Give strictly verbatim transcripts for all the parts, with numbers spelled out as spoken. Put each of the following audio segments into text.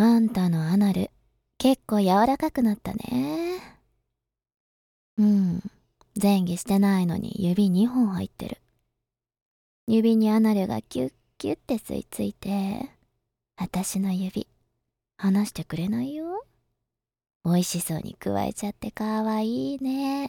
あんたのアナル、結構柔らかくなったね。うん。前戯してないのに指にほん入ってる。指にアナルがキュッキュッって吸い付いて、私の指、離してくれないよ。美味しそうに加えちゃってかわいいね。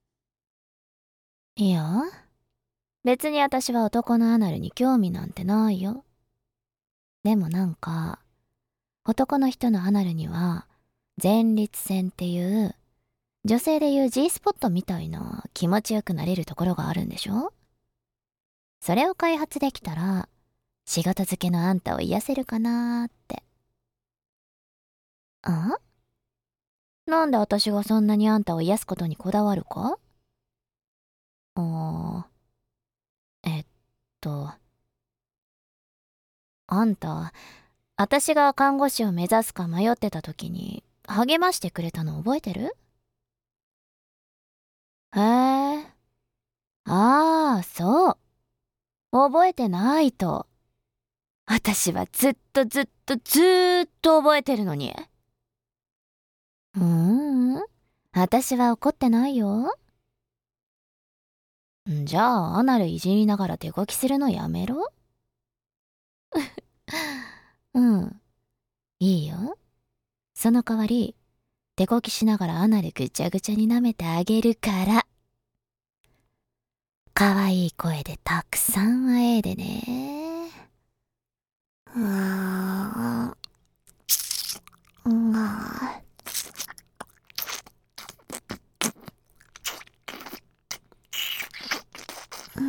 いや、別に私は男のアナルに興味なんてないよ。でもなんか、男の人のアナルには、前立腺っていう、女性でいう G スポットみたいな気持ちよくなれるところがあるんでしょ？それを開発できたら、仕事漬けのあんたを癒せるかなーって。あ？なんで私がそんなにあんたを癒すことにこだわるか？あー、えっと、あんた、私が看護師を目指すか迷ってた時に励ましてくれたの覚えてる？へえ。ああ、そう。覚えてないと。私はずっとずっとずーっと覚えてるのに。うーん。私は怒ってないよ。んじゃあ、アナルいじりながら手こきするのやめろ。うん。いいよ。その代わり、手こきしながらアナルぐちゃぐちゃに舐めてあげるから。かわいい声でたくさんあえいでね。うわー。うわー。うん。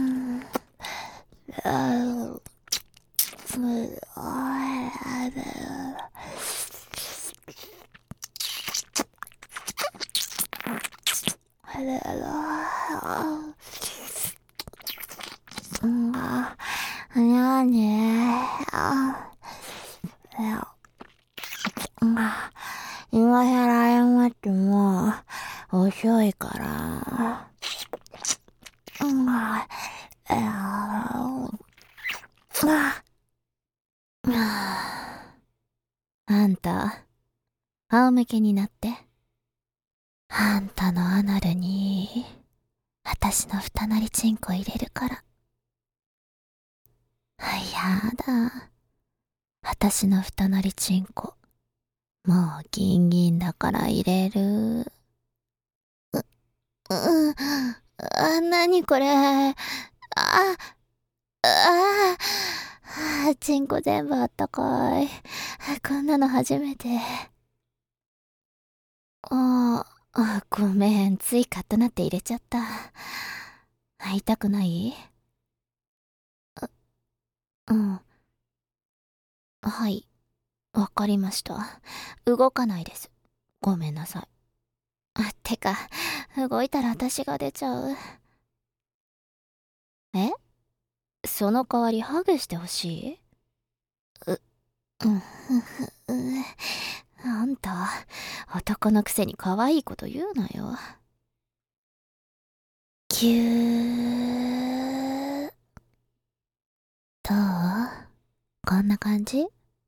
あー。すごい。あー。あれあうん、あ、なにあ、いや、あ、今更謝っても遅いから。うん、あ、いや、あ、あんた、仰向けになって。あんたのアナルに、私の二なりチンコ入れるから。あ、やだ。私の二なりチンコ。もうギンギンだから入れる。うん、あ、なにこれ。あ、あ、あ、チンコ全部あったかい。こんなの初めて。ああ、ごめん。ついカッとなって入れちゃった。痛くない？うん。はい。わかりました。動かないです。ごめんなさい。あ、てか、動いたら私が出ちゃう。え？その代わりハグしてほしい？う、うん、う、あんた、男のくせに可愛いこと言うなよ。ぎゅー。どう？こんな感じ？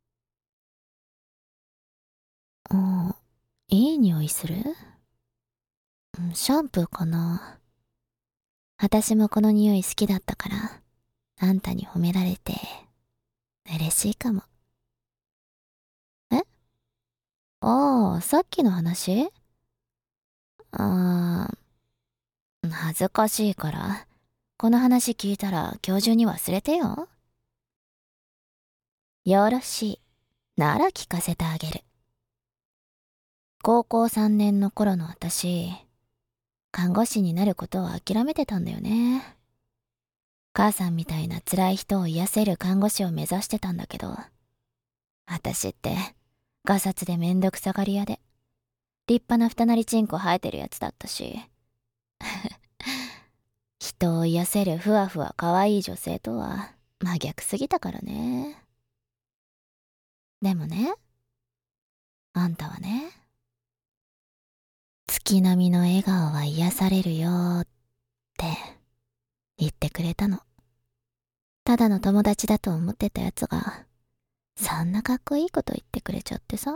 うん、いい匂いする？うん、シャンプーかな。私もこの匂い好きだったから、あんたに褒められて、嬉しいかも。え？ああ、さっきの話？あー、恥ずかしいから、この話聞いたら今日中に忘れてよ。よろしい。なら聞かせてあげる。高校さんねんの頃の私、看護師になることを諦めてたんだよね。母さんみたいな辛い人を癒せる看護師を目指してたんだけど、私って、ガサツでめんどくさがり屋で、立派な二なりチンコ生えてるやつだったし、人を癒せるふわふわ可愛い女性とは真逆すぎたからね。でもね、あんたはね、月並みの笑顔は癒されるよーって言ってくれたの。ただの友達だと思ってたやつが、 そんなかっこいいこと言ってくれちゃってさ。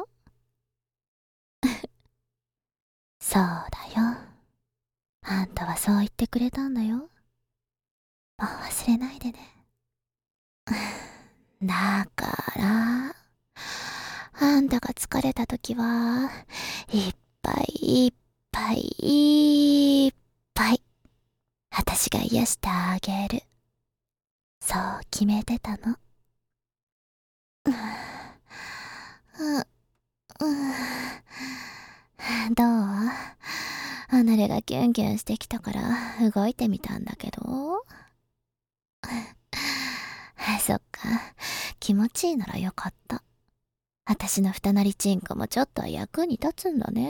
そうだよ。あんたはそう言ってくれたんだよ。もう忘れないでね。だから、あんたが疲れた時は、いっぱいいっぱいいっぱい、私が癒してあげる。そう決めてたの。うん、うん、どう？アナルがキュンキュンしてきたから動いてみたんだけど。そっか。気持ちいいならよかった。私の二なりチンコもちょっとは役に立つんだね。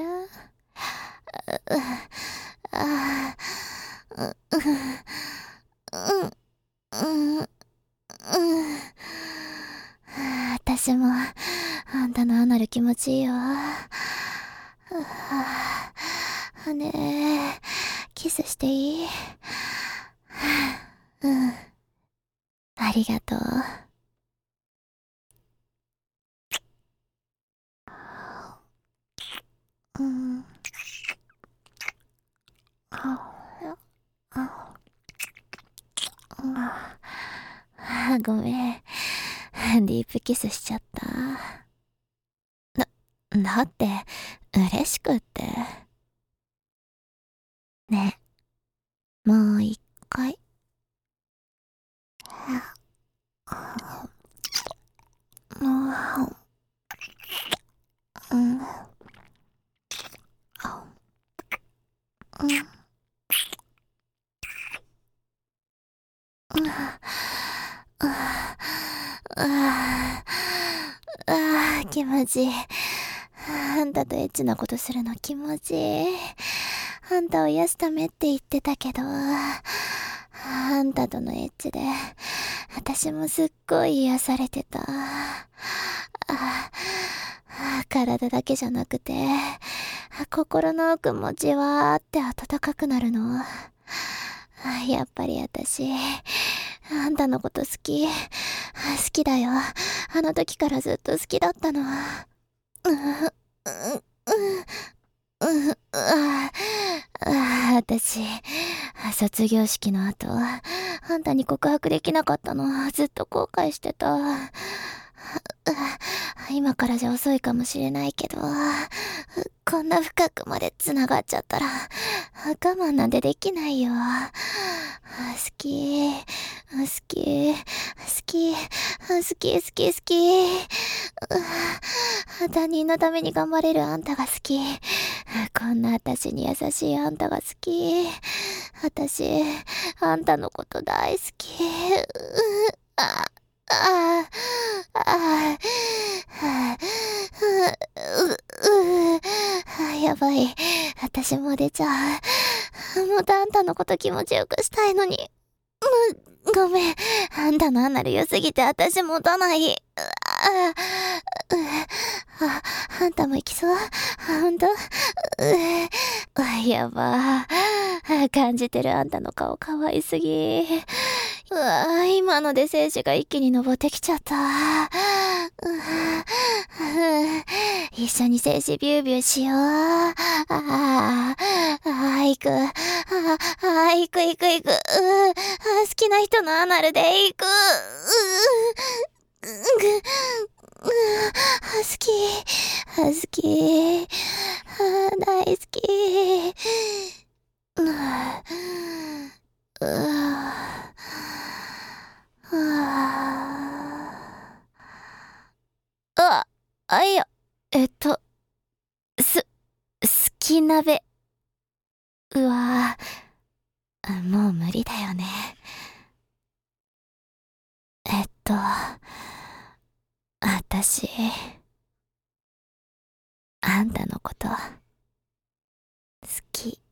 ああ、う、う、う、う、私も、あんたのアナル気持ちいいよ。ねえ、キスしていい？うん。ありがとう。うん。あ、ごめん。ディープキスしちゃった。だ、だって、嬉しくって。ね、もう一回。うん。うん。ああ、気持ちいい。あんたとエッチなことするの気持ちいい。あんたを癒すためって言ってたけど、あんたとのエッチで、私もすっごい癒されてた。あ体だけじゃなくて、心の奥もじわーって温かくなるの。やっぱり私、あんたのこと好き。好きだよ。あの時からずっと好きだったの。う、う、う、う、う、ああ、私、卒業式の後、あんたに告白できなかったの、ずっと後悔してた。今からじゃ遅いかもしれないけど、こんな深くまで繋がっちゃったら、我慢なんてできないよ。好き、好き、好き、好き、好き、好き。他人のために頑張れるあんたが好き。こんな私に優しいあんたが好き。私、あんたのこと大好き。あ、あ、あ、あ、う、う、やばい。私も出ちゃう。もっとあんたのこと気持ちよくしたいのに。う、ごめん。あんたのアナル良すぎて私持たない。あ、あ、あんたも行きそう？ほんと？う、やば。感じてるあんたの顔かわいすぎ。うわ、今ので精子が一気に登ってきちゃった。一緒に精子ビュービューしよう。ああ、あ行く。ああ、行く行く行く。好きな人のアナルで行く。好き。好き。大好き。うあ、あ、いや、えっと、す、好き鍋。うわぁ、もう無理だよね。えっと、あたし、あんたのこと、好き。